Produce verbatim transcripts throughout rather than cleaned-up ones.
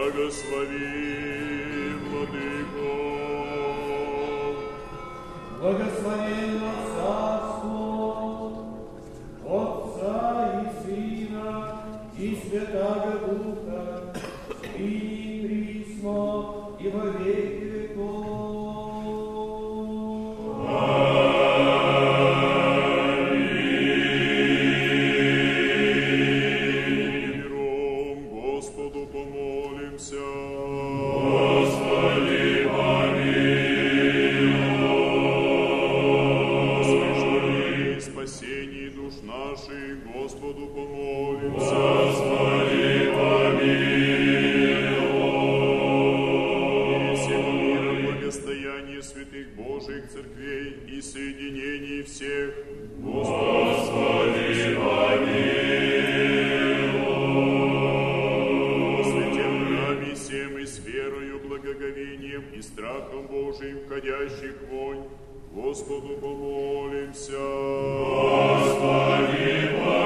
Благослови, Владыко. Благословенно Царство Отца и Сына и Святаго Духа, и присно, и во веки веков. Господу помолимся. Господи, помилуй. Всего мира, благостояние святых Божьих церквей и соединений всех. Господи, помилуй. Во святем храме всем и с верою, благоговением и страхом Божиим входящих вонь, Господу помолимся. Господи,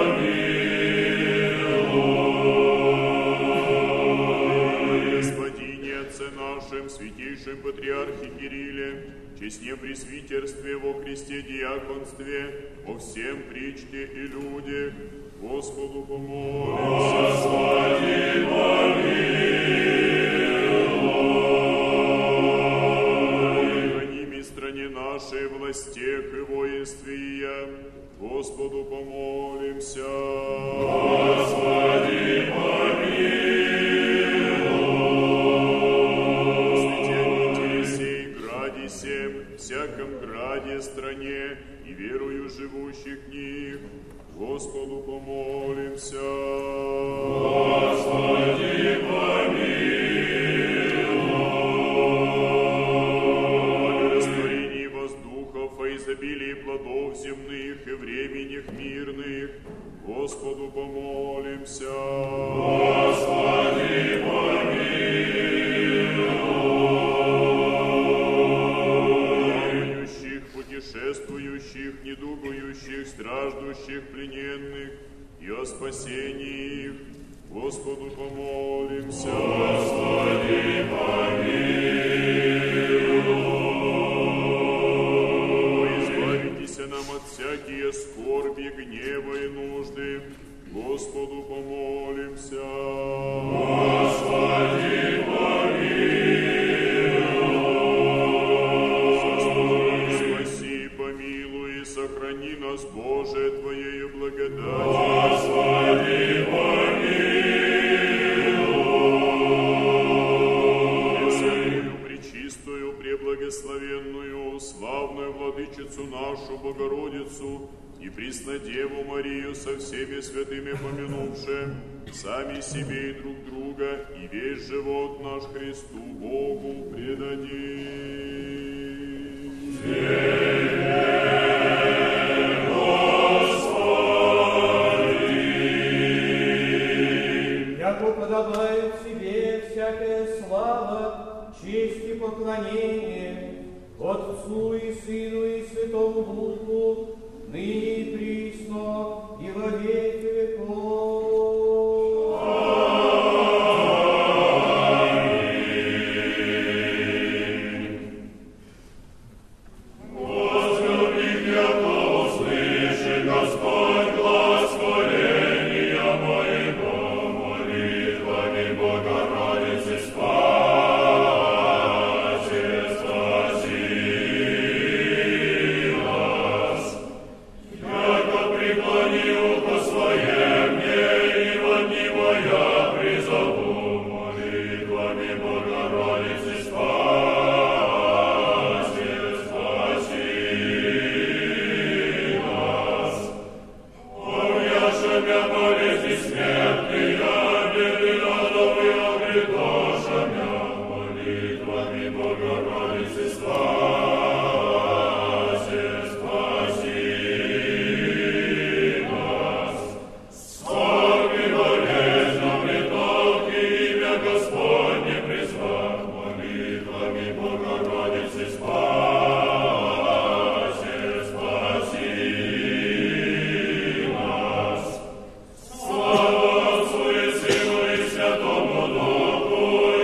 помилуй. Господине Отце нашем, святейшем Патриархе Кирилле, честне пресвитерстве во Христе диаконстве, о всем причте и людях, Господу помолимся. Господи, помилуй. Храними стране нашей, властях и воинстве ее, Господу помолимся. Господи, помилуй. Святяните сей граде сем, всяком граде, стране и верою живущих в них, Господу помолимся. Господи, помилуй. О растворении воздухов, о изобилии плодов земных и временях мирных, Господу помолимся. Господи, помилуй. Ходящих, путешествующих, недугующих, страждущих, плененных и о спасении их, Господу помолимся. Господи, помилуй. Избавитесь нам от всякие скорби, гнева и нужды, Господу помолимся. Господи, помилуй. Спаси, помилуй и сохрани нас, Боже, Твоею благодатью. Господи, помилуй. Пресвятую, пречистую, преблагословенную, славную владычицу нашу, Богородицу, и Преснодеву Марию со всеми святыми помянувши, сами себе и друг друга, и весь живот наш Христу Богу предадим. Господи! Яко подобает себе всякая слава, честь и поклонение Отцу и Сыну и Святому Духу, ныне и присно, и во веки веков. Аминь. Возлюбих, яко услыши Господь глас моления моего, молитвами Богородицы спаси, спаси нас. Яко преклони ухо свое мне, и во него я призову, молитвами Богородицы спаси, спаси нас. Повяшемя болезни смертные, беды родовы обретошемя, молитвами Богородицы спаси, спаси нас. Скорби болезням притолки, имя Господне призвав, молитвами Богородицы спаси, спаси нас. Слава Отцу и Сыну и Святому Духу,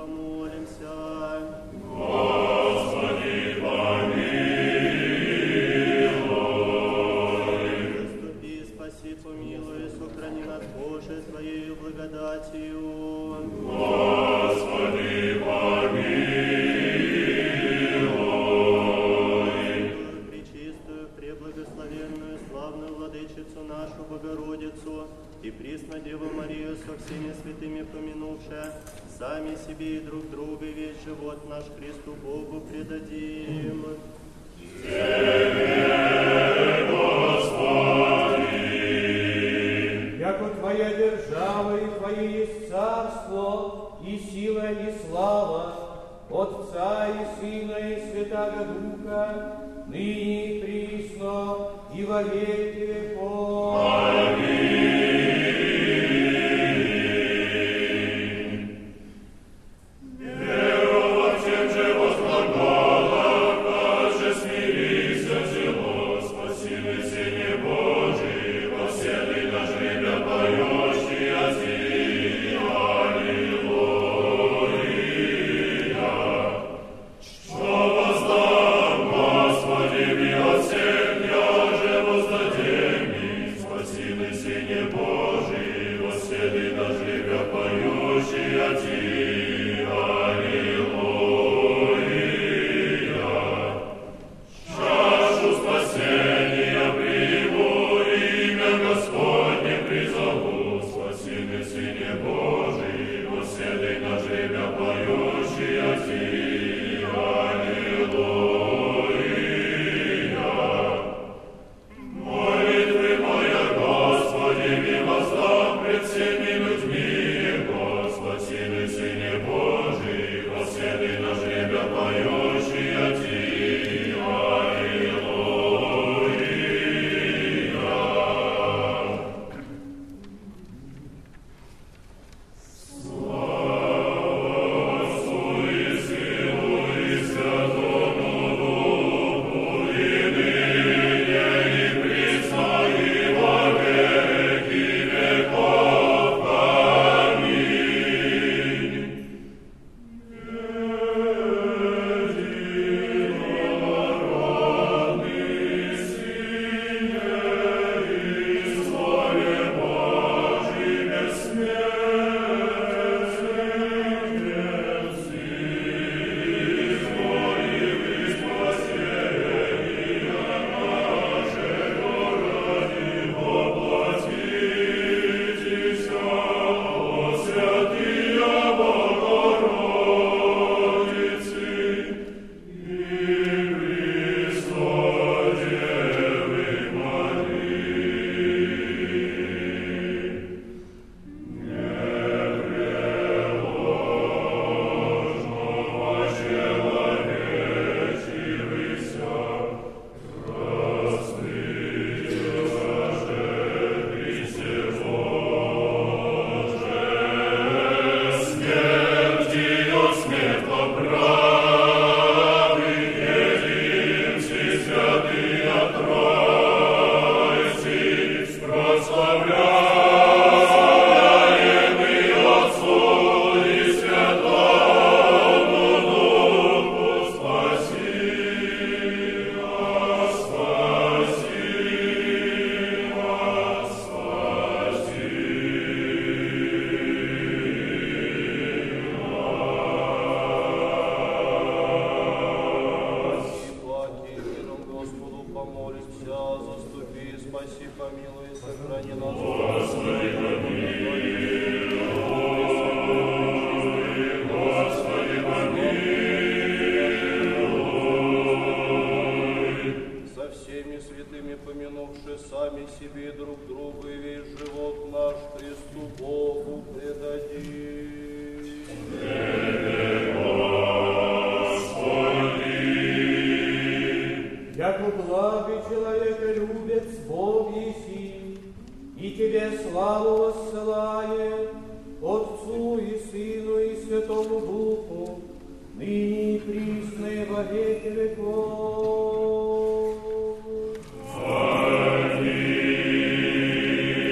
помолимся. Господи, помилуй. Заступи, спаси, помилуй, сохрани нас, Боже, Твоею благодатью. Господи, помилуй. Пречистую, преблагословенную, славную Владычицу нашу Богородицу и присно Деву Марию со всеми святыми помянувши, сами себе и друг друга весь живот наш Христу Богу предадим. Тебе, Господи! Яко Твоя держава и Твое есть царство, и сила, и слава, Отца и Сына и Святаго Духа, ныне и присно, и во веки веков. Аминь. Верова в тем же возглагола, каже смирися зело, спасибо Сыне Божий, воседай на жребя поющий оси. Аллилуйя. Что воздам, Господи, ми от всех, я же воздадем ми. Спасибо Сыне Божий, воседай на жребя поющий оси. Аллилуйя. Чашу спасения приму, имя Господне призову. Спасибо Сыне Божий, воседай на жребя поющий оси. Аллилуйя. Молитвы моя, Господи, ми воздам пред всеми людьми Его. Спасибо Сыне Божий, воседай на жребя поющий оси. Аминь.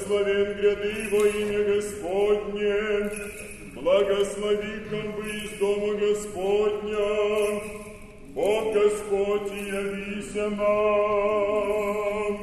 Благословен гряды во имя Господне, благослови камбы из дома Господня, Бог Господь явися нам.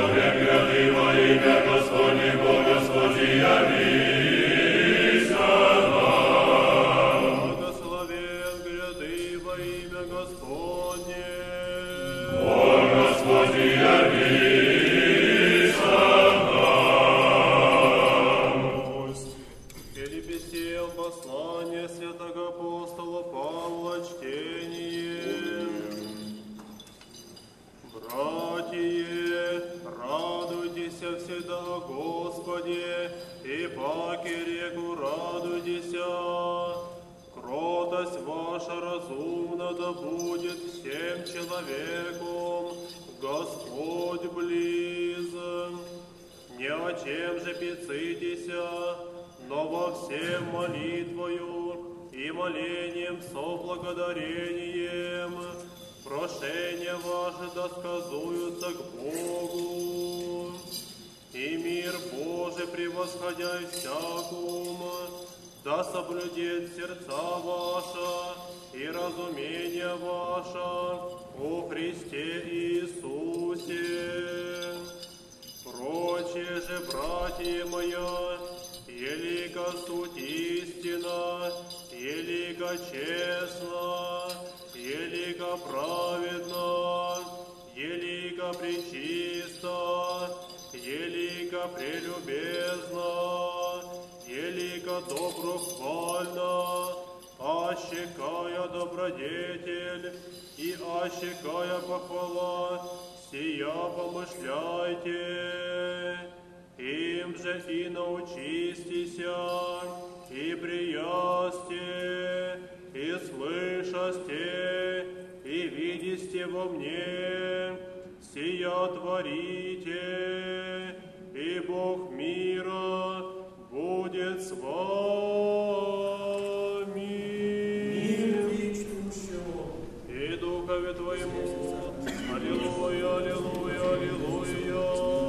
Господи, Господи, явися. Господи, и паки реку радуйтеся. Кротость ваша разумна да будет всем человеком, Господь близ. Не о чем же пецитеся, но во всем молитвою и молением со благодарением прошения ваши досказуются к Богу. И мир Божий, превосходя всякум, да соблюдет сердца ваша и разумение ваше о Христе Иисусе. Прочее же, братья моя, елика суть истина, елика честна, елика праведна, елика пречиста, елика прелюбезна, елика доброхвальна, аще кая добродетель и аще кая похвала, сия помышляйте, им же и научистися, и приясте, и слышасте, и видисте во мне, сия творите, и Бог мира будет с вами. И Духове Твоему. Аллилуйя, аллилуйя, аллилуйя.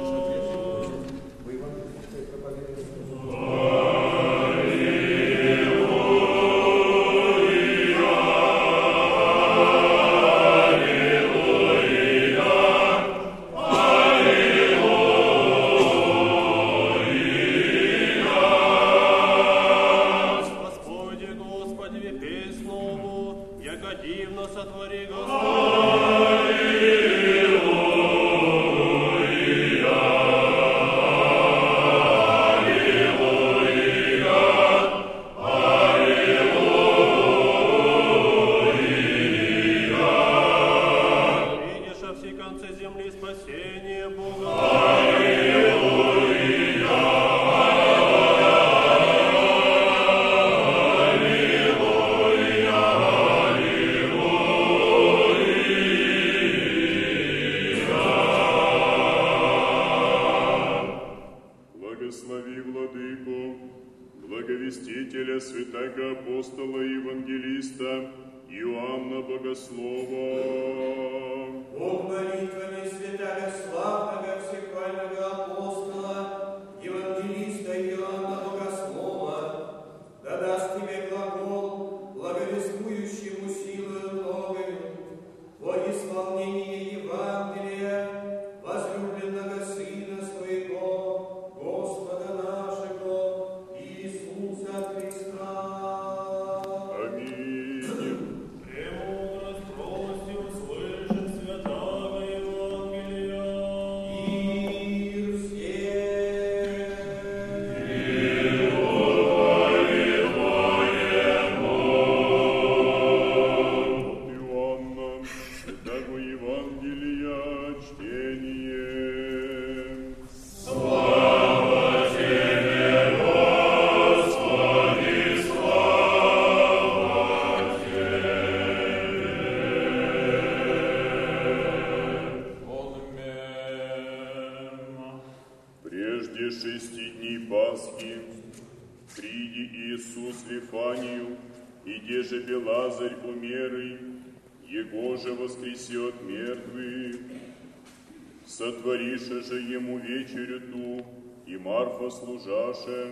Сотворише же ему вечерю ту, и Марфа служаше,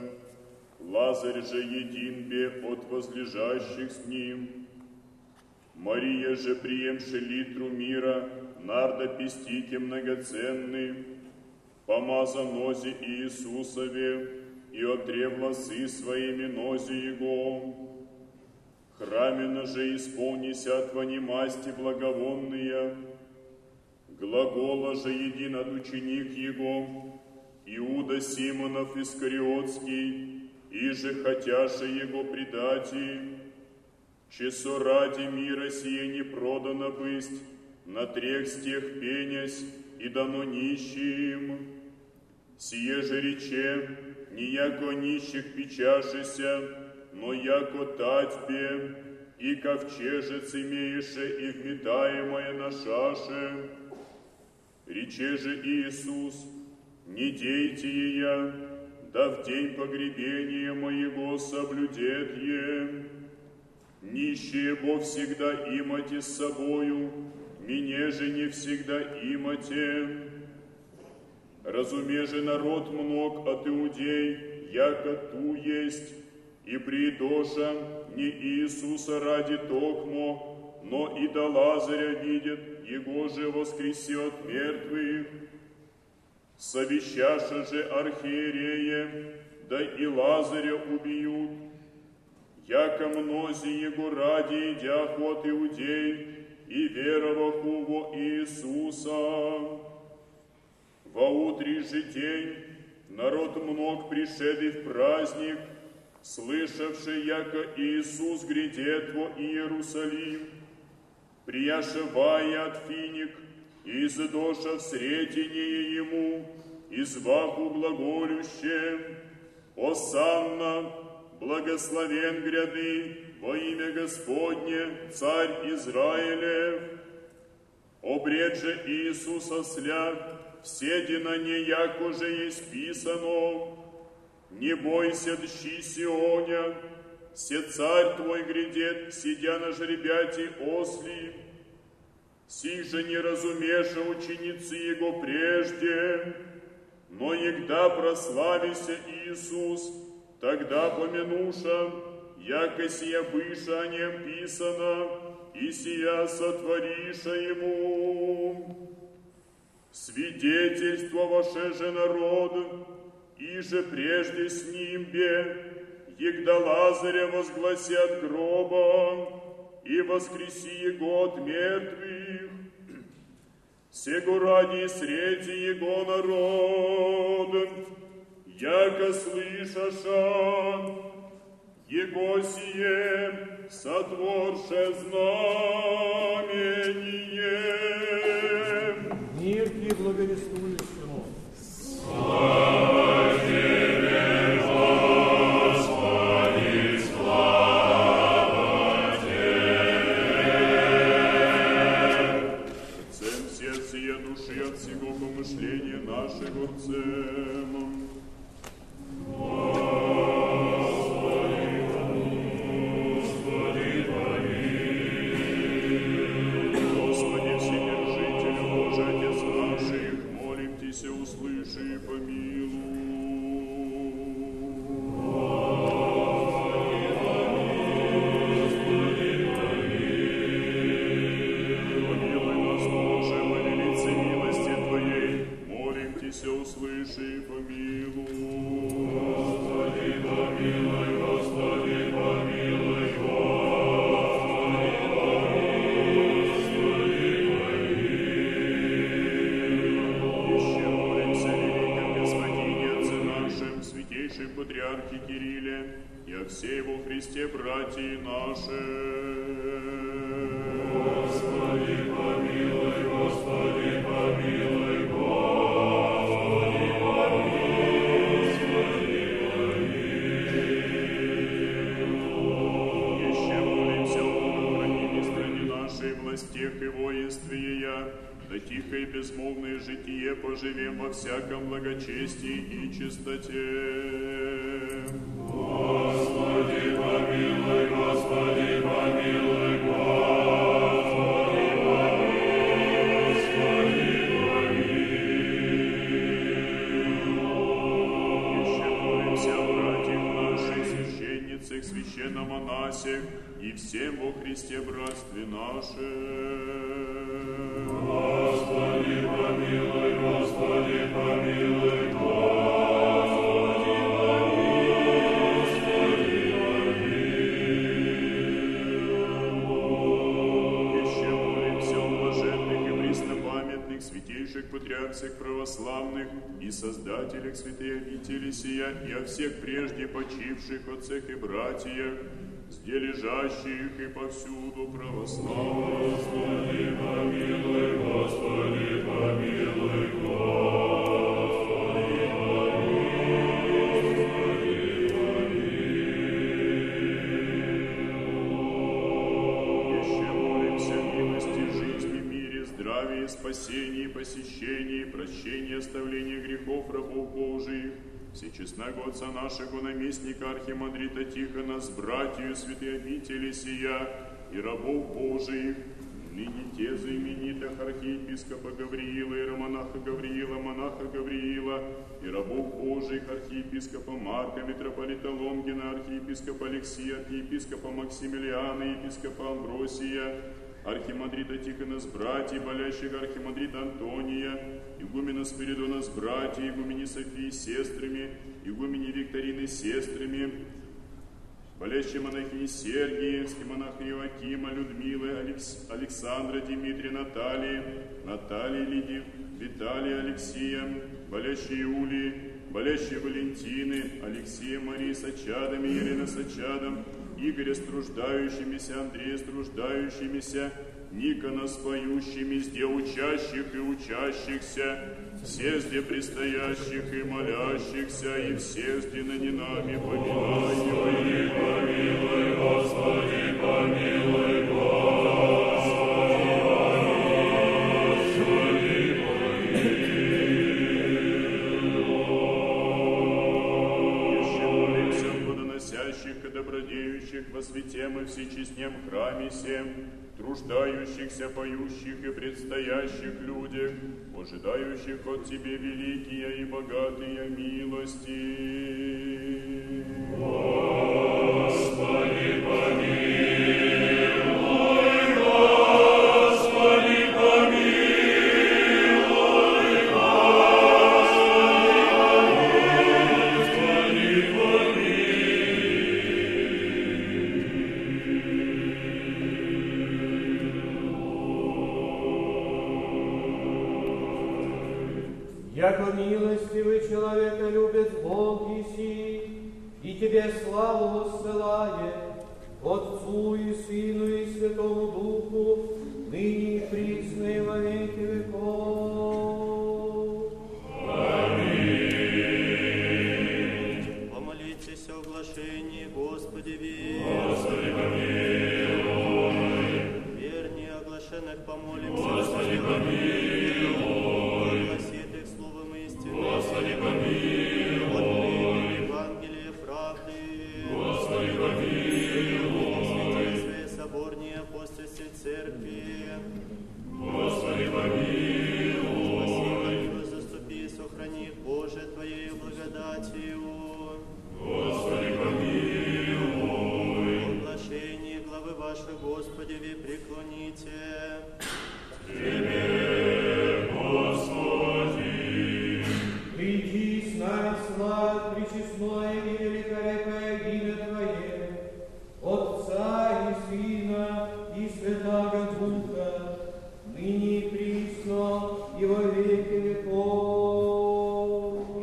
Лазарь же един бе от возлежащих с ним. Мария же, приемши литру мира, нарда пестите многоценный, помаза нози Иисусове, и отре волосы своими нози Его. Храмина же исполнися от вони масти благовонные, глагола же един от ученик Его, Иуда Симонов Искариотский, и же хотяше Его предати, чесо ради мира сие не продано бысть, на трех стех пенясь и дано нищим. Сие же рече, не яко нищих печашися, но яко татьбе, и ковчежец имееше и вметаемое на шаше. Рече же Иисус, не дейте ея, да в день погребения моего соблюдет е. Нищие бо всегда имате с собою, мне же не всегда имате. Разуме же народ мног от иудей, яко ту есть, и придоша не Иисуса ради токмо, но и да Лазаря видят, его же воскреси от мертвых. Совещаша же архиерея, да и Лазаря убьют, яко мнози его ради идях от иудей, и вероваху во Иисуса. Во утрий же день народ мног пришедший в праздник, слышавший, яко Иисус грядет во Иерусалим, прияшевая от финик, и задоша в сретение ему, и зваху глаголющим: «Осанна, благословен гряды во имя Господне, Царь Израилев». Обред же Иисуса сля, вседи на не, яко же есть писано: «Не бойся, дщи Сионя, се царь твой грядет, сидя на жребяти осли». Сих же не разумеша ученицы его прежде, но егда прославися Иисус, тогда помянуша, яко сия быша о нем писано, и сия сотвориша ему. Свидетельствоваше же народ, и же прежде с ним бе, егда Лазаря возгласи от гроба, и воскреси его от мертвых. Сего ради среди его народ, яко слышаша, его сие сотворше знамение. Мир и благовествующему. Слава Тебе, Господи, слава Тебе. Цем сердце я души от всего помышления нашего цем. Услыши и помилуй. Господи, помилуй. Помилуй нас, Боже, во велице милости Твоей, молим Тися, услыши и помилуй. Господи, помилуй, Господи, помилуй, Господи, помилуй, Господи, святейшем патриархе Кирилле и о всей во Христе братья наши. Господи, помилуй, Господи, помилуй, Господи, помилуй, Господи, помилуй. Еще молимся о хранении стране нашей, властях и воинстве ея, да тихо и безмолвное житие поживем во всяком благочестии и чистоте. Господи, помилуй, Господи, помилуй, Господи, помилуй, Господи, помилуй. Еще молимся о братьях наших, священницах, священномонасях и всем во Христе братстве нашем. Господи, помилуй, Господи, помилуй, Господи, помилуй, Господи, помилуй. Еще молимся о блаженных и преснопамятных, святейших патриархах православных и создателях святой обители сия, и о всех прежде почивших отцах и братьях, где лежащих и повсюду православных. Господи, помилуй, Господи, помилуй, Господи, помилуй. спасении, посещении, прощении, оставлении грехов рабов Божиих, всечестного Отца нашего, наместника архимандрита Тихона, с братью святые обители сия и рабов Божиих, ныне те знаменитых архиепископа Гавриила, иеромонаха Гавриила, монаха Гавриила, и рабов Божиих, архиепископа Марка, митрополита Лонгина, архиепископа Алексия, архиепископа Максимилиана, епископа Амбросия, архимандрита Тихона с братьей, болящих архимандрита Антония, игумена Спиридона с братьей, игумени Софии с сестрами, игумени Викторины с сестрами, болящие монахини Сергии, скимонаха Иоакима, Людмилы, Алекс... Александра, Дмитрия, Натальи, Натальи, Лидии, Виталия, Алексия, болящие Иулии, болящие Валентины, Алексея, Марии с очадами, Елены с очадом, Игоря с труждающимися, Андрея с труждающимися, Никона с поющими, сде учащих и учащихся, все сде предстоящих и молящихся, и всех сде ныне нами помилуй. Помилуй, Господи, помилуй, Господи, помилуй. Еще молимся плодоносящих и добродеющих во святем и всечестнем храме сем, труждающихся, поющих и предстоящих людях, ожидающих от Тебе великие и богатые милости. Господи, помилуй, Господи, помилуй, Господи, Яко милостивый человека любит Бог еси, и Тебе славу воссылает, Отцу и Сыну и Святому Духу, ныне и присно и во веки веков. Аминь. Помолитесь о оглашении Господеви. Господи, помилуй. Вернее оглашенных помолимся. Господи, помилуй. Гласит их словом истины. Господи, помилуй. Открытие Евангелие правды. Господи, помилуй. Святейшие соборнее апостольской церкви. Господи, помилуй. Спаси, заступи, сохрани их, Боже, Твоею благодатью. Господи, помилуй. Оглашение главы вашей Господеви преклоните. Тебе, Господи. Приди с нами, славь, пречестное и великолепное имя Твое, Отца и Сына и Святаго Духа, ныне и присно и во веки веков.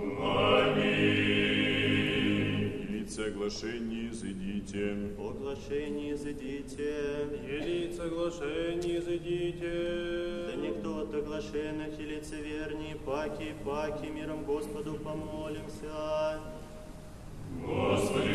Аминь. Лица оглашения изыдите. Оглашение изыдите. Елица оглашение изыдите. Да никто от оглашенных и лицеверней, паки, паки, миром Господу помолимся. Господи,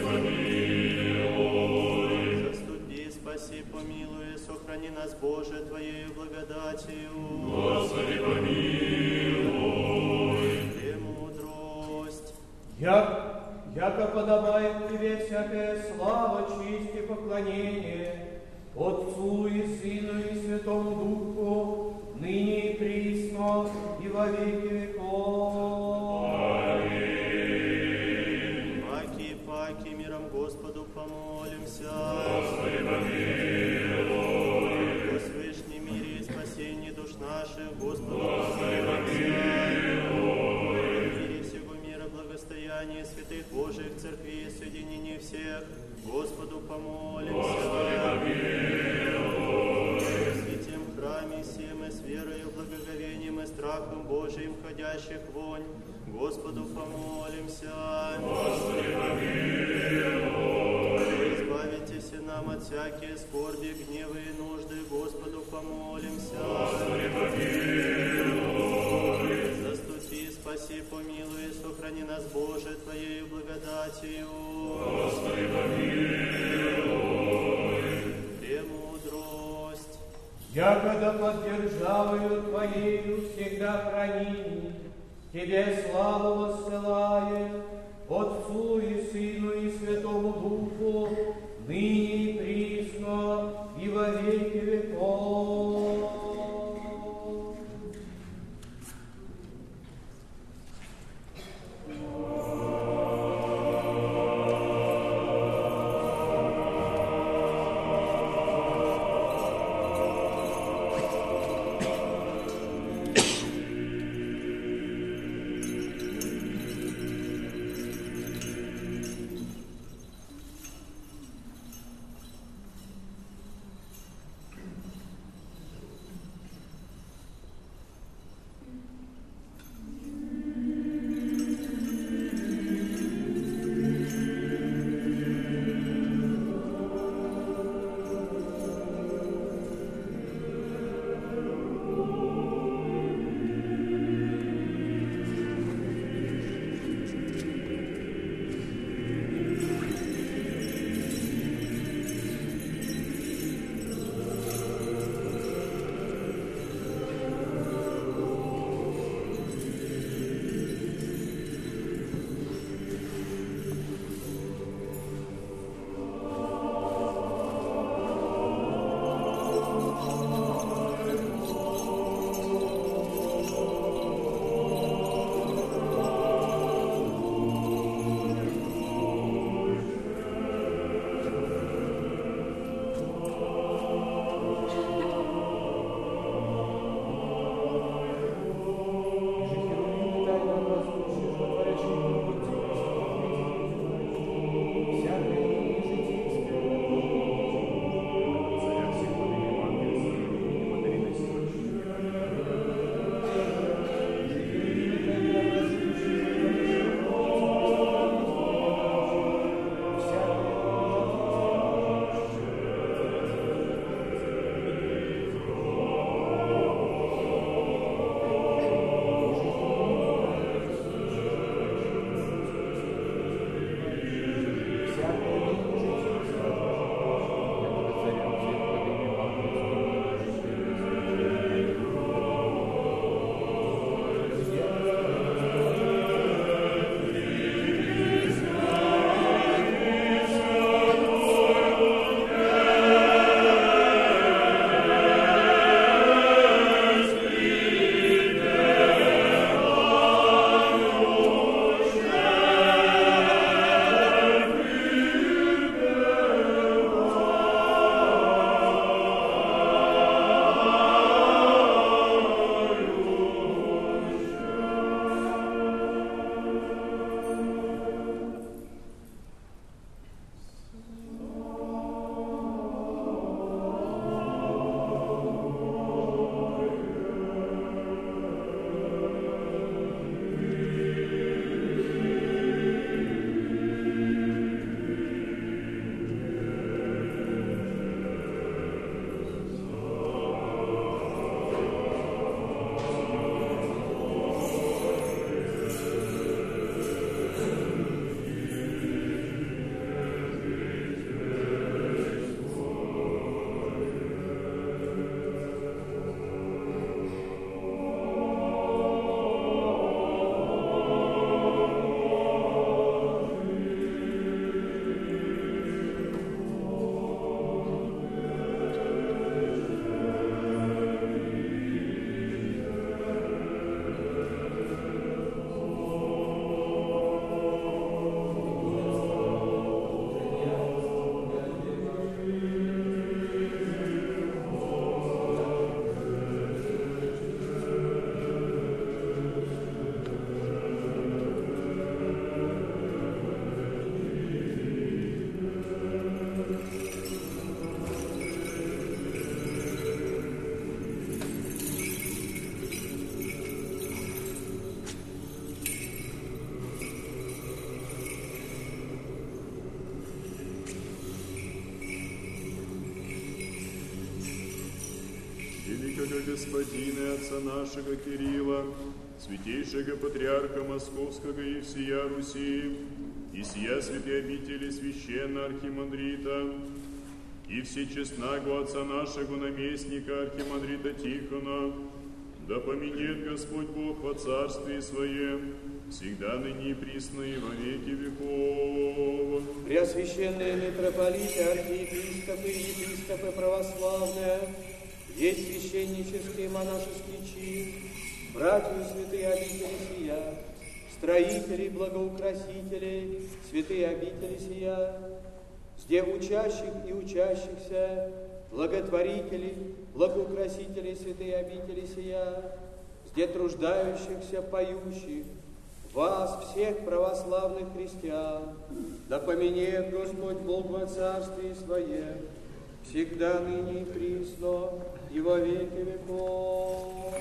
помилуй. Заступи, спаси, помилуй, сохрани нас, Боже, Твоею благодатью. Господи, помилуй. Премудрость. Я, яко подобает Тебе всякая слава, честь и поклонение, Отцу и Сыну и Святому Духу, ныне и присно и во веки веков. Аминь. Паки, паки, миром Господу помолимся. Господи, помилуй. О свышнем мире и спасении душ наших, Господу Господи, помолимся. В мире всего мира, благостояние святых Божьих церквей, соединение всех, Господу помолимся. Господи, помилуй. В святем храме всем и с верою, благоговением и страхом Божиим, ходящих вонь, Господу помолимся. Господи, помилуй. Избавитесь нам от всякие скорби, гневы и нужды, Господу помолимся. Господи, помилуй. Заступи, спаси, помилуй, сохрани нас, Боже, Твоею благодатью. Господи, помилуй. Премудрость. якогда под державою Твоею всегда храним, Тебе славу воссылаем, Отцу и Сыну и Святому Духу, ныне и присно, и во веки веков. великого господина и отца нашего Кирилла, святейшего патриарха Московского и всея Руси, и сия святой обители священного архимандрита, и всечестного отца нашего наместника архимандрита Тихона, да поменет Господь Бог во царстве Своем, всегда ныне и присно и во веки веков. Преосвященные митрополиты, архиепископы и епископы православные, весь священнический и монашеский чин, братья святые обители сия, строители, благоукрасители, святые обители сия, где учащих и учащихся, благотворители, благоукрасители, святые обители сия, где труждающихся, поющих, вас, всех православных христиан, да поменяет Господь Бог во царстве Своем, всегда ныне и присно, и во веки веков.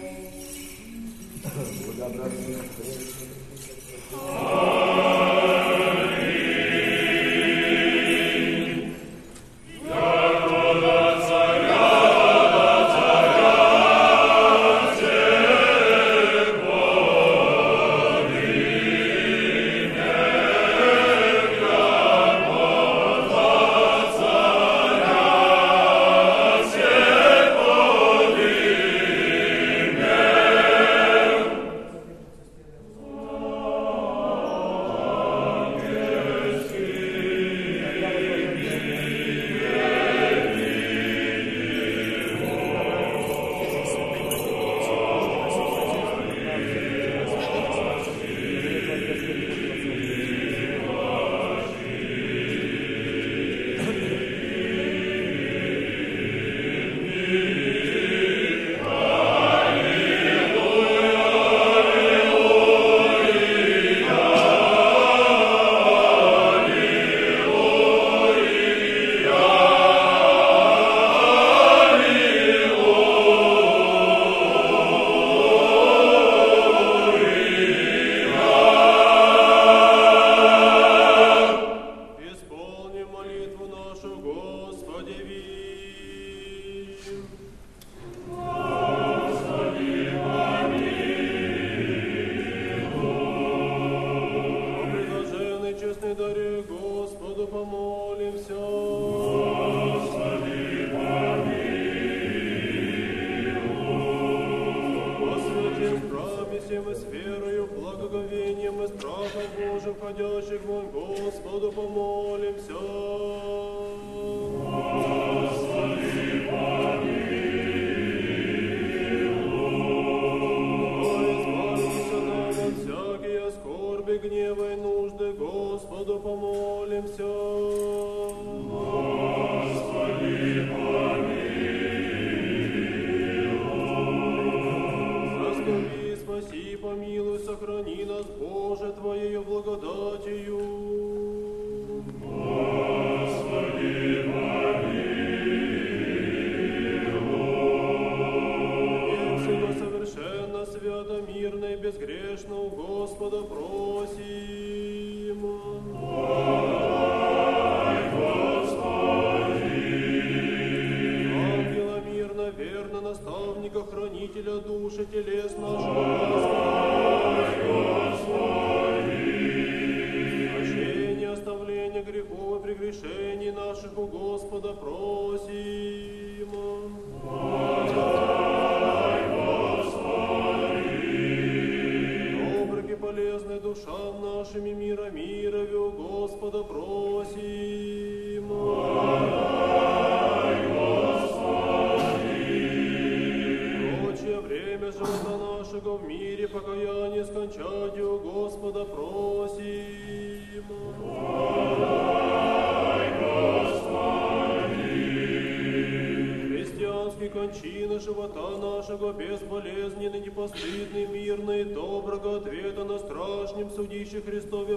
Христове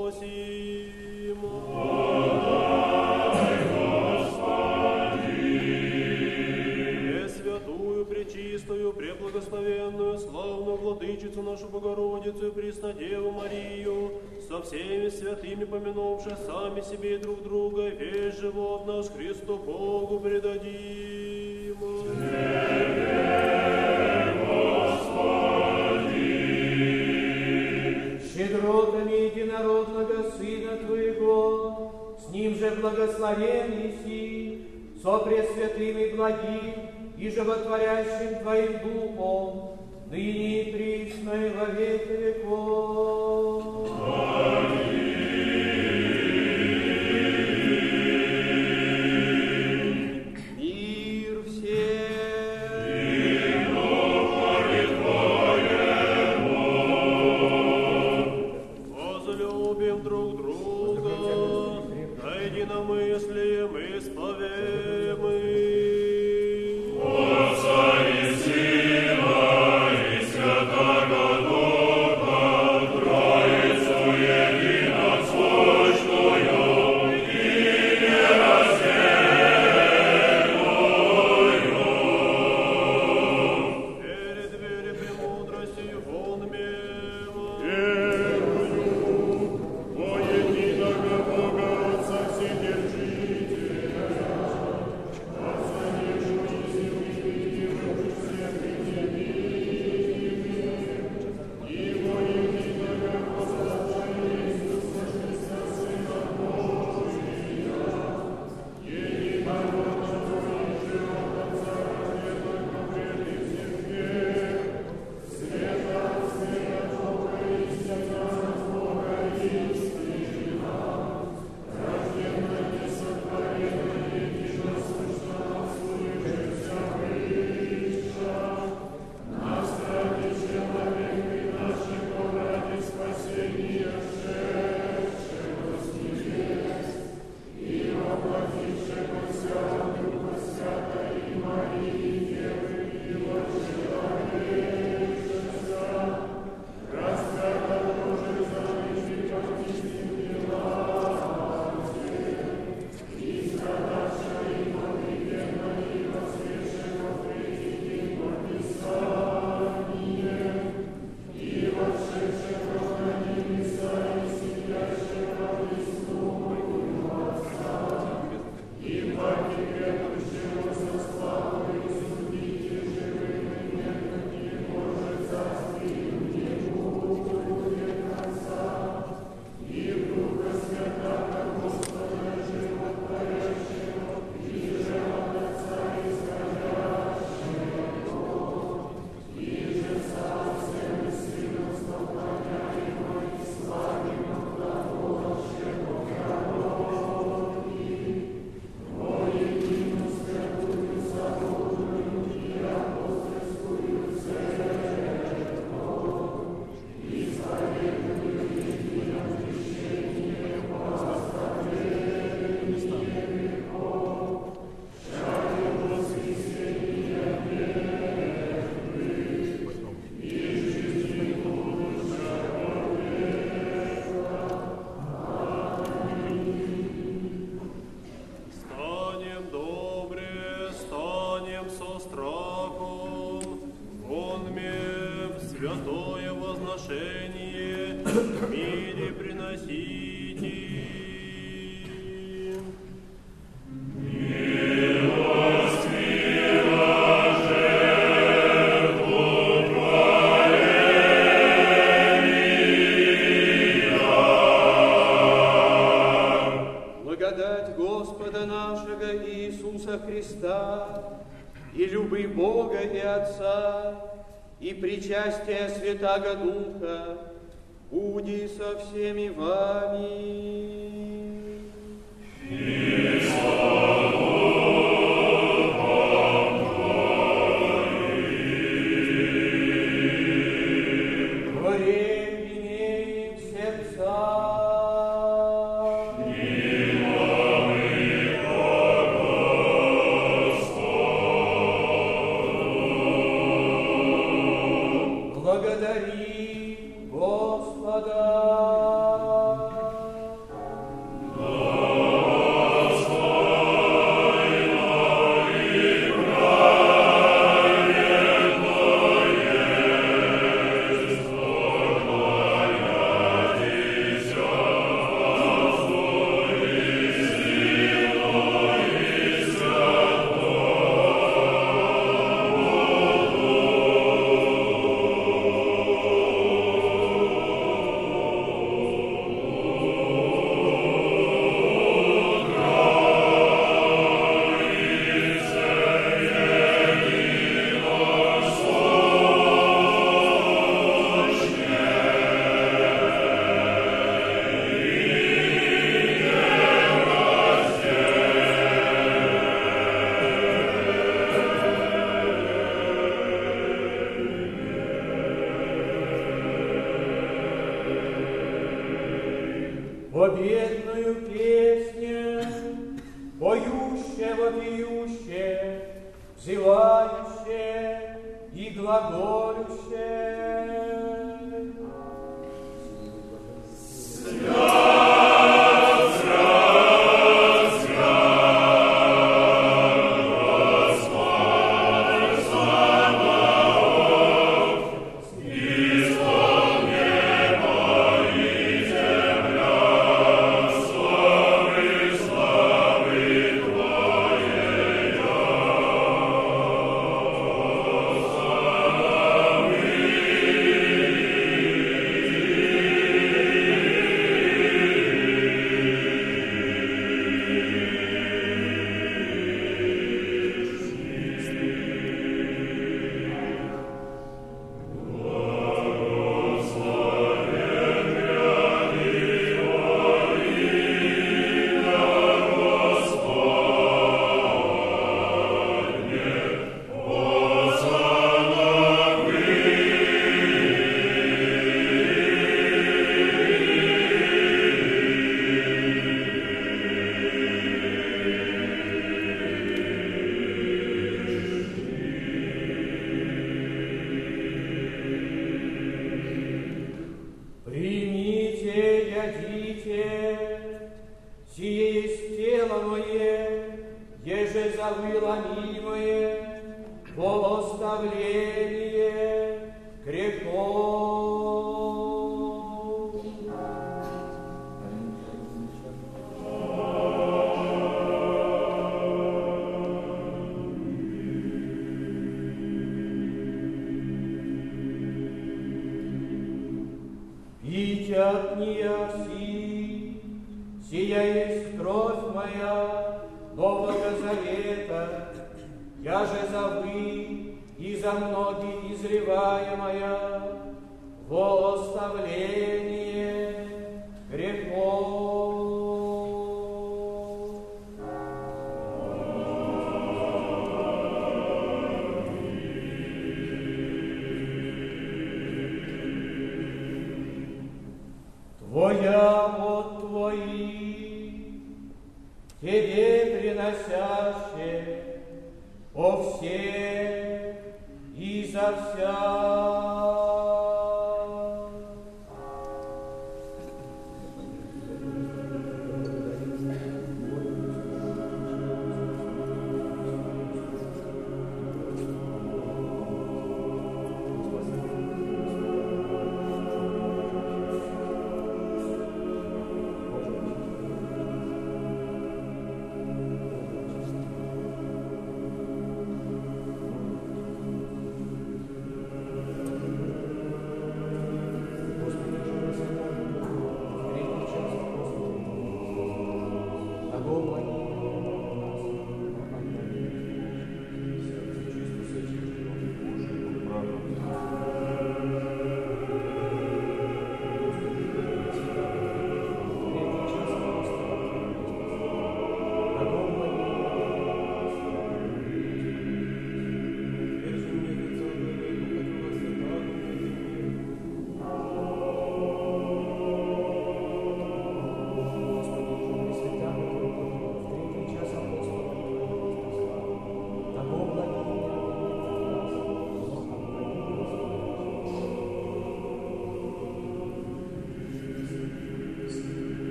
просим. Подай, Господи. Пресвятую, пречистую, преблагословенную, славную владычицу нашу Богородицу и Преснодеву Марию, со всеми святыми помянувши сами себе и друг друга, весь живот наш Христу Богу предадим. Щедротами единородного Сына Твоего, с Ним же благословен еси, с со пресвятым и благим и животворящим Твоим Духом, ныне и присно и во веки веков. Мир всем! И Духове Твоему! Возлюбим друг друга, на единомыслием исповемы. Отца и Сына и Святого Духа, Троицу единосущную и нераздельную. Перед верой премудростью вонмева. Во единого Бога Отца Вседержителя, Отца нежелезных и всех и во единого Господа Иисуса Христа, Сына Божия, единого Творящего Отца рожденного прежде всех век, света от света, Бога истина от Бога истина, рожденная, несотворенная, единосущная, слышащая выше, нас ради человека нашего, ради спасения шедшего с небес и воплотившегося от Духа Святой и Марии Девы и вочловешься, распята тоже за жизнь почтим делами, и страдавшая и погребена и воскресшего третьего Писания, и вошедшего на небеса и сидящего весную Отца, и погибающего со славой судите живым и мертвым, и Божие царствие не будет конца, и в Духа Святаго Господа животворящего, и же от Отца исходящего, и же с Отцем и Сыном сповняемого и славимо глаголащего глаголами, во единую святую соборную и апостольскую церковь, исповедую единое крещение во оставление грехов, шагу воскресения мертвых и жизни будущего века. Станем добре, станем со страхом, вонмем святое возношение в мире приносите. Благодать Господа нашего Иисуса Христа и любы Бога и Отца и причастие Святаго Духа буди со всеми вами. Творим, имеем сердца. Благодари Господа. победную песню, поющее, вопиющее, взывающее и глаголющее.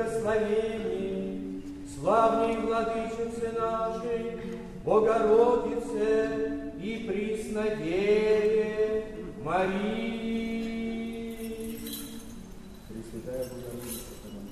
благословении, славной владычице нашей, Богородице и Преснодеве Марии. Пресвятая Богородица,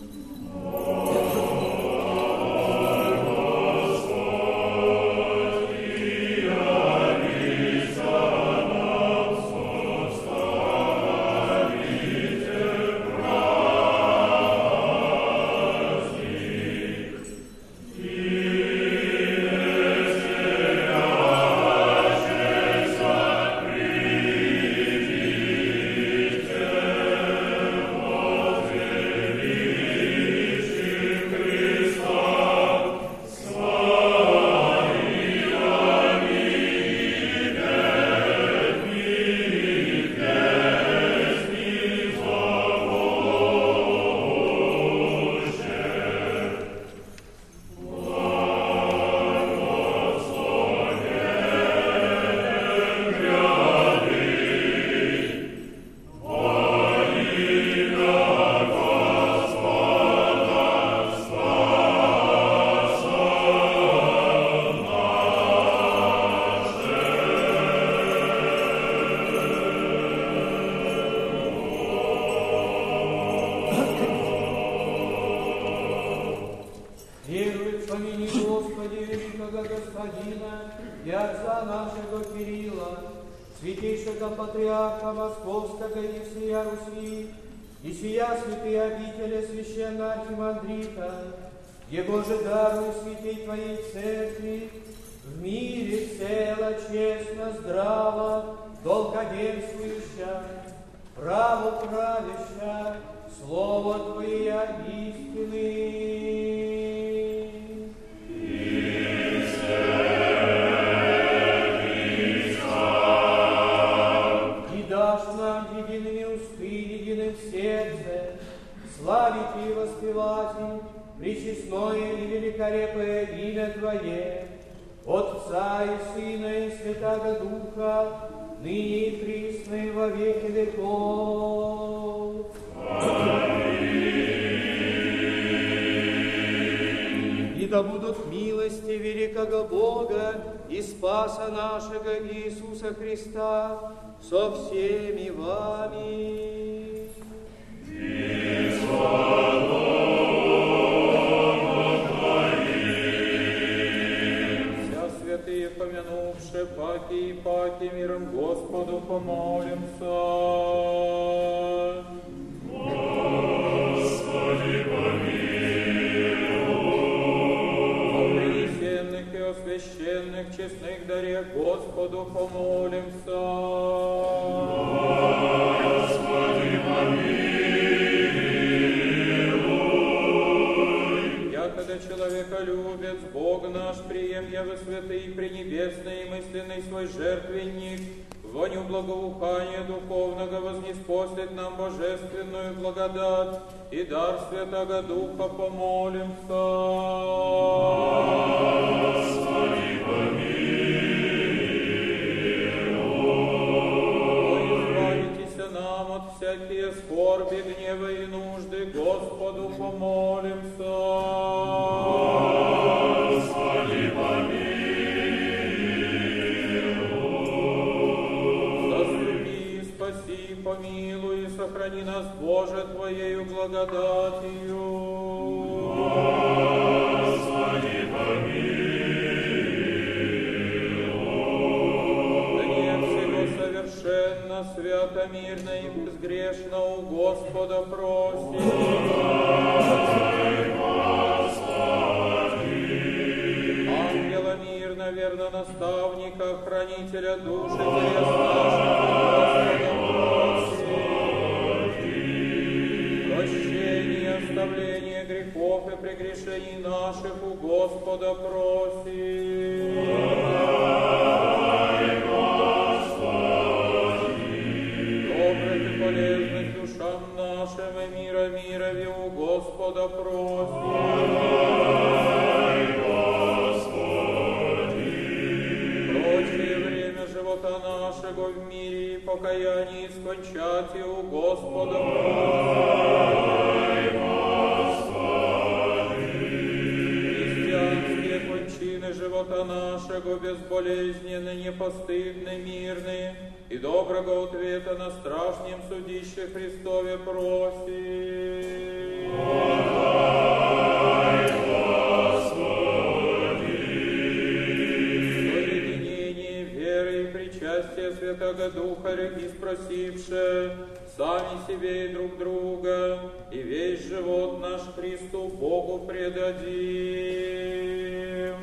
патриарха Московского и всея Руси, и сия святые обители священного архимандрита, его же даруй святей Твоей церкви, в мире цело, честно, здраво, долгоденствующа, право правяща, слово Твое истины. Славить и воспевать пречестное и великолепное имя Твое, Отца и Сына и Святаго Духа, ныне и присно и во веки веков. Аминь. И да будут милости великого Бога и Спаса нашего Иисуса Христа со всеми вами. Вся святые помянувши паки и паки миром Господу помолимся. Господи, помилуй. О принесенных и освященных честных дарях Господу помолимся. Господи, помилуй. Якогда человеколюбец, Бог наш, прием явы святый, пренебесный и мысленный свой жертвенник, воню благоухания духовного вознеспослит нам божественную благодать и дар Святого Духа помолимся. Господи, помилуй. О, избавитесь нам от всякие скорби, гнева и нужды, Господу помолимся. Господи, помилуй. Заступи, спаси, помилуй и сохрани нас, Боже, Твоею благодатью. Господи, помилуй. Да не всего совершенно, свято, мирно и безгрешно у Господа просим. Ангела мирно, верно наставника, хранителя души телес наших, Господа просим. Прощение, оставление грехов и прегрешений наших у Господа просим. Добрых и полезных душам нашим и мира мирови у Господа просим. Прочее время живота нашего в мире и покаянии скончать и у Господа просим. живота нашего, безболезненный, непостыдный, мирный, и доброго ответа на страшном судище Христове просим. Подай, Господи! Соединение веры и причастия Святого Духа испросивше, сами себе и друг друга, и весь живот наш Христу Богу предадим.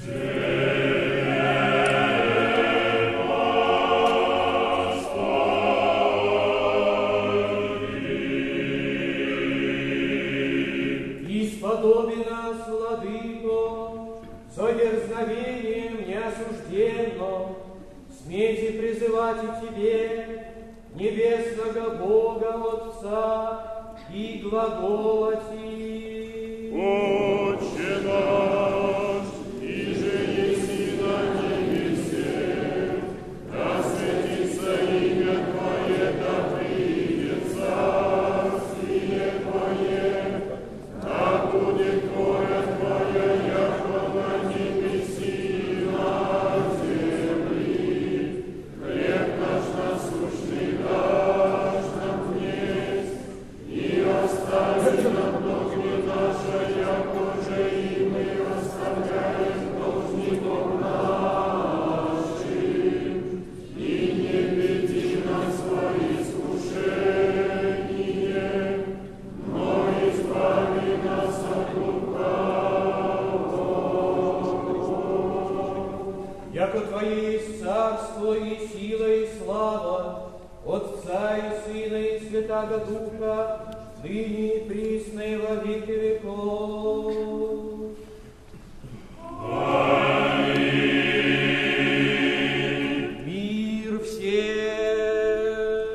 Исподоби нас, Владыко, со дерзновением неосужденно, смейте призывать и Тебе, небесного Бога Отца, и глаголати. Отче наш, иже еси на небесе, да светится имя Твое, да придет царствие Твое, да будет воля Твоя, яко на небеси и на земли. Хлеб наш насущный дашь нам днесь, и остави нам долги наши, яко же и мы оставляем должников нашим. И не веди нас во искушение, но избави нас от лукавого. Яко Твое есть царство и сила и слава, Отца и Сына и Святаго Духа, ныне и присно и во веки веков. Аминь. Мир всем.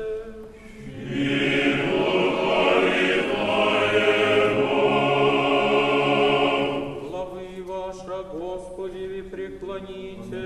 Главы ваша, Господи, ви преклоните.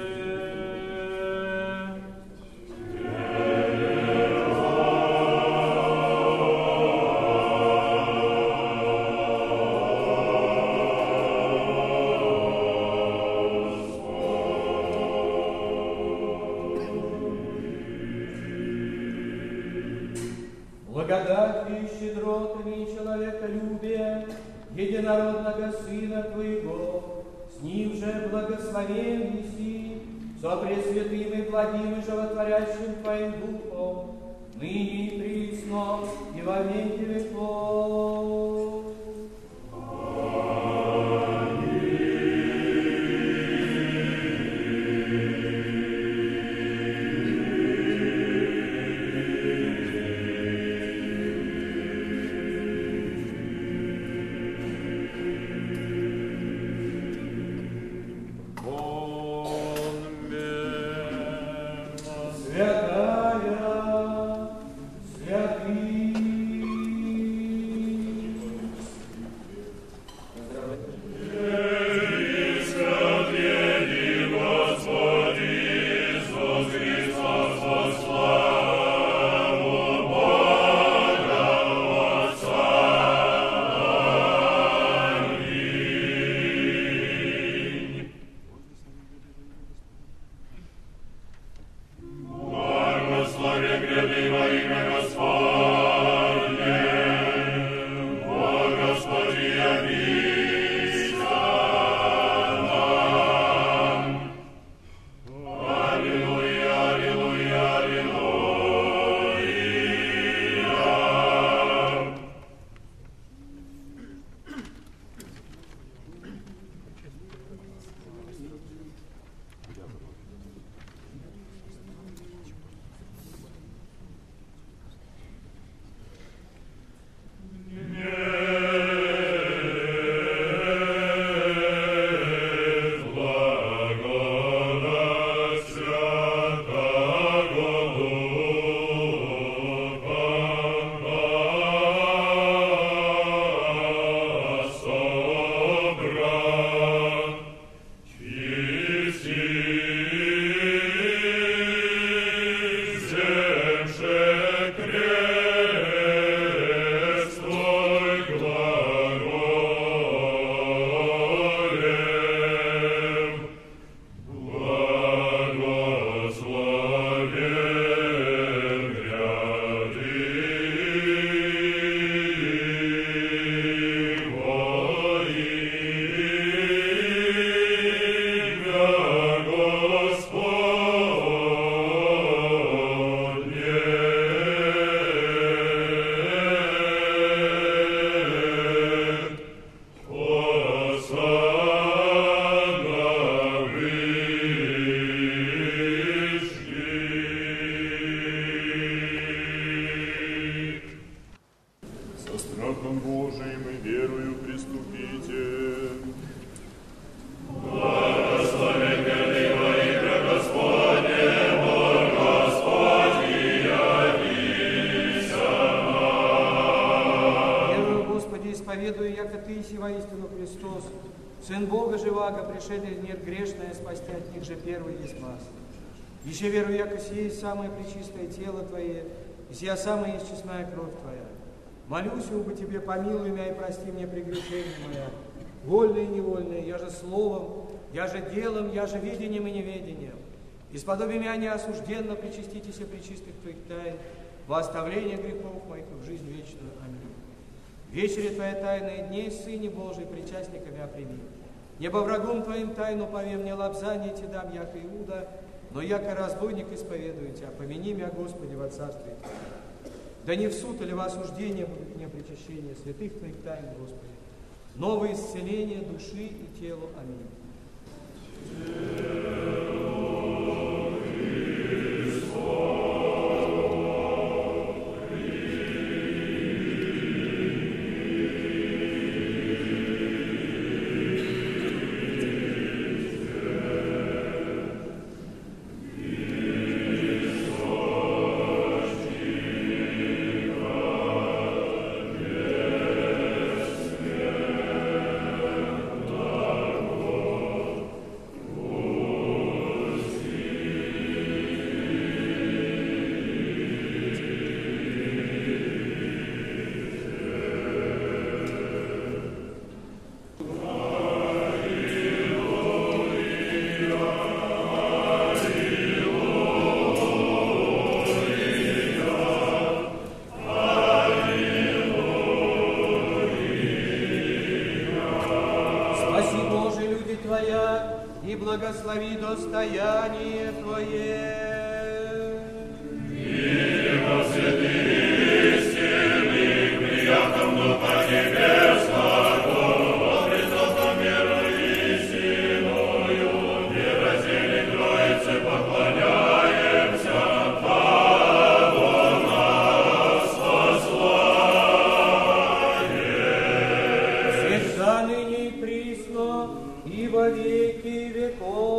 Благодатью и щедротами и человеколюбия единородного Сына Твоего, с Ним же благословен еси, со пресвятым и благим и животворящим Твоим Духом, ныне и присно и во веки веков. Святая, святый, исповедую, яко Ты иси воистину Христос, Сын Бога живаго, пришедший в мир грешное, спасти от них же первый есть вас. Еще верую, яко сие есть самое пречистое тело Твое, и сия самая есть честная кровь Твоя. Молюсь, убо Тебе, помилуй меня и прости мне прегрешения моя, вольные и невольные, я же словом, я же делом, я же видением и неведением. Исподоби меня неосужденно причаститесь и причистых Твоих тайн, во оставление грехов моих и в жизнь вечную. Аминь. Вечере Твоя тайная, дней, Сыне Божий, причастниками оприми. Небо врагом Твоим тайну повем, мне лапзание Ти дам, яко Иуда, но яко разбойник исповедую Тебя, помяни меня, Господи, во царстве Твоем. Да не в суд или в осуждение будет мне причащение святых Твоих тайн, Господи. Новое исцеление души и телу. Аминь. Благослови достояние Твое. И посвяти истинных, приятом Духа Небесного, обретенном миру истинную, нераздельной Троице поклоняемся, Того нас послание. Всегда ныне и присно, и во веки веков.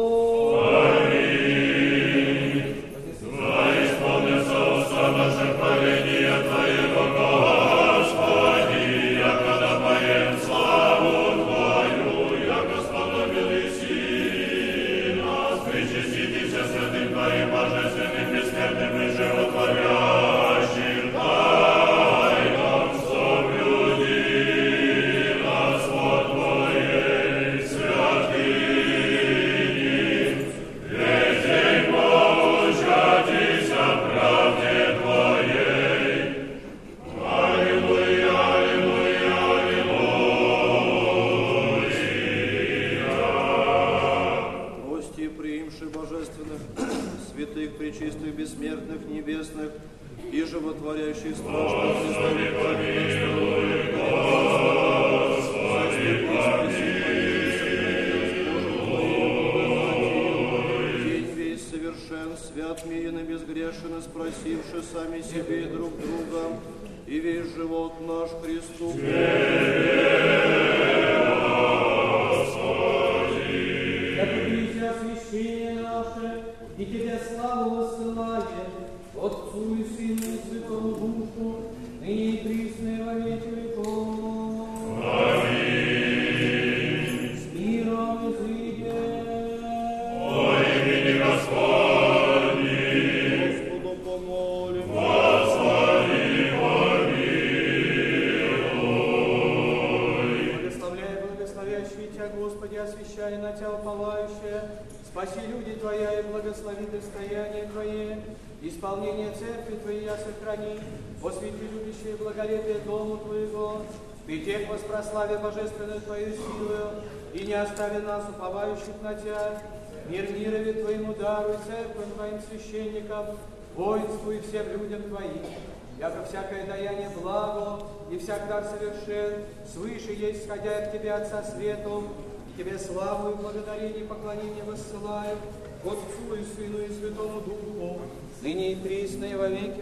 Исполнение церкви Твоей я сохрани, посвяти любящее благолепие дому Твоего, Ты тех воспрослави божественную Твою силою, и не остави нас, уповающих на Тебя. Мир мирове Твоему даруй, церковь Твоим священникам, воинствуй всем людям Твоим. Яко всякое даяние благо, и всяк дар совершен, свыше есть, сходя от Тебя, Отца Свету, и Тебе славу и благодарение и поклонение воссылаю, Отцу и Сыну и Святому Духу, ныне и присно и во веки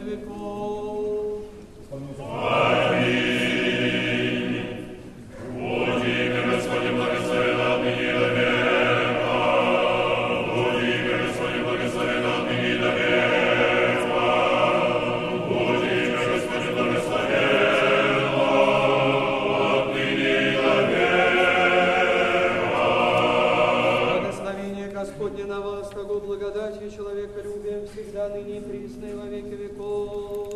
веков. Аминь. Будь имя Господне благословено отныне до века. Будь имя Господне благословено отныне до века. Будь имя Господне благословено отныне благодатью и человеколюбием всегда, ныне и присно и во веки веков.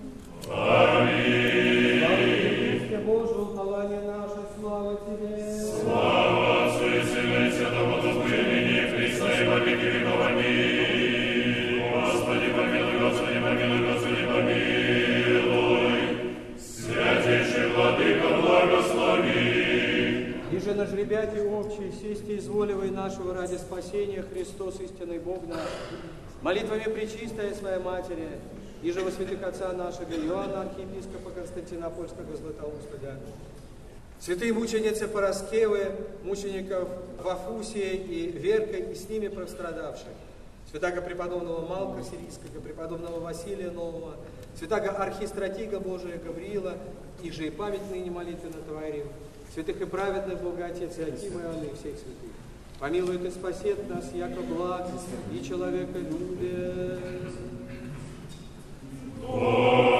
Аминь. Слава Божию, упование наше, слава Тебе. Слава Отцу и Сыну и Святому Духу, и ныне и присно и во веки веков. Аминь. Господи, помилуй, Господи, помилуй, Господи, помилуй. Святейший Владыка, благослови. И же на жребяте общей сесть изволивай нашего ради спасения Христос, истинный Бог наш. Молитвами Пречистая Своей Матери, и же во святых отца нашего Иоанна, архиепископа Константинопольского Златоуста. Святые мученицы Параскевы, мучеников Вафусия и Верка, и с ними прострадавших. Святаго преподобного Малка Сирийского, преподобного Василия Нового, святаго архистратига Божия Гавриила, и же и память ныне молитвенно творим. Святых и праведных Бога Отец Иакима и Иоанна и всех святых. Помилует и спасет нас, яко благ и человеколюбие.